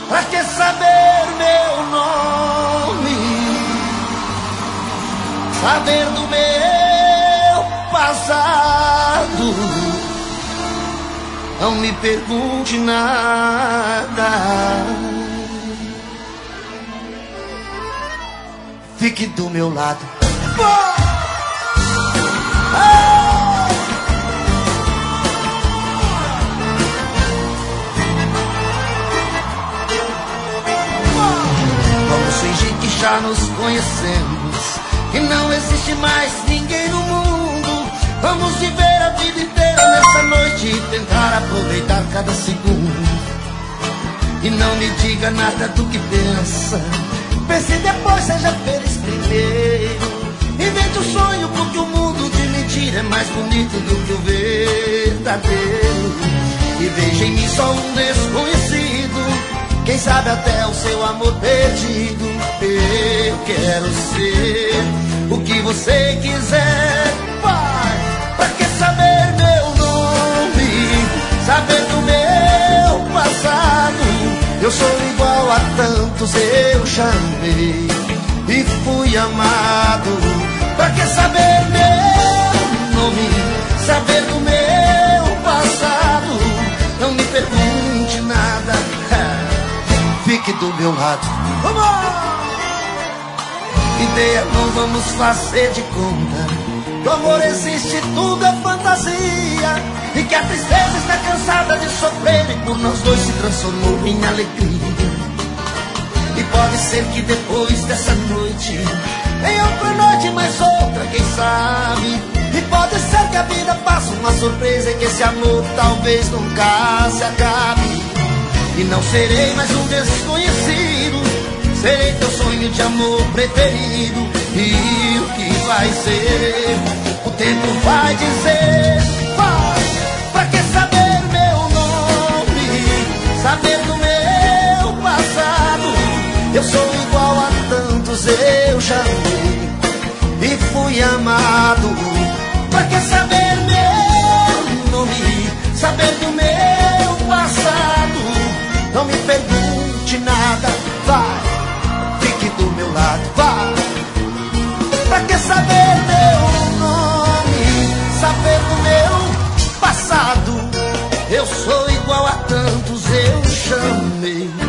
Pra que saber meu nome? Saber do meu passado? Não me pergunte nada. Fique do meu lado. Vamos fingir que já nos conhecemos, que não existe mais ninguém no mundo. Vamos viver a vida inteira nessa noite e tentar aproveitar cada segundo. E não me diga nada do que pensa. Pense depois, seja feliz primeiro. Invente um sonho, porque o mundo de mentira é mais bonito do que o verdadeiro. E veja em mim só um desconhecido, quem sabe até o seu amor perdido. Eu quero ser o que você quiser, vai. Pra que saber meu nome? Saber do meu passado? Eu sou igual a tantos, eu chamei e fui amado. Pra que saber meu nome? Saber do meu passado? Não me pergunte nada, fique do meu lado. Vamos! Ideia, não vamos fazer de conta que o amor existe, tudo é fantasia, e que a tristeza está cansada de sofrer e por nós dois se transformou em alegria. E pode ser que depois dessa noite venha outra noite, mais outra, quem sabe. E pode ser que a vida faça uma surpresa e que esse amor talvez nunca se acabe. E não serei mais um desconhecido, serei teu sonho de amor preferido. E o que vai ser, o tempo vai dizer. Vai. Pra que saber meu nome? Saber do meu passado? Eu sou igual a tantos, eu já amei e fui amado. Pra que saber meu nome? Saber do meu passado? Não me pergunte nada, vai, fique do meu lado, vai. Pra que saber meu nome? Saber do meu passado? Eu sou igual a tantos, eu chamei